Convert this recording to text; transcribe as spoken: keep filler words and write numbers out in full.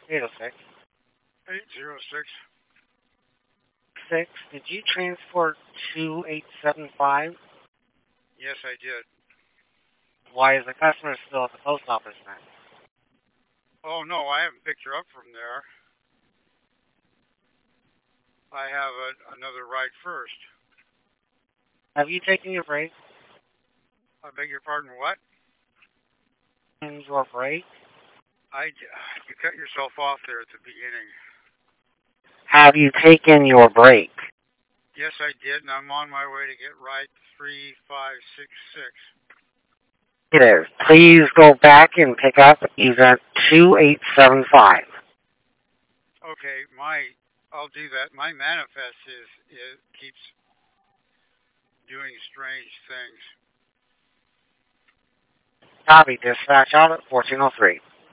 eight oh six. eight zero six. Six. Did you transport two eight seven five? Yes, I did. Why is the customer still at the post office then? Oh, no, I haven't picked her up from there. I have a, another ride first. Have you taken your break? I beg your pardon, what? In your break? I, you cut yourself off there at the beginning. Have you taken your break? Yes, I did, and I'm on my way to get ride three five six six. It is. Please go back and pick up event two eight seven five. Okay, my, I'll do that. My manifest is, it keeps doing strange things. Copy. Dispatch out at fourteen oh three.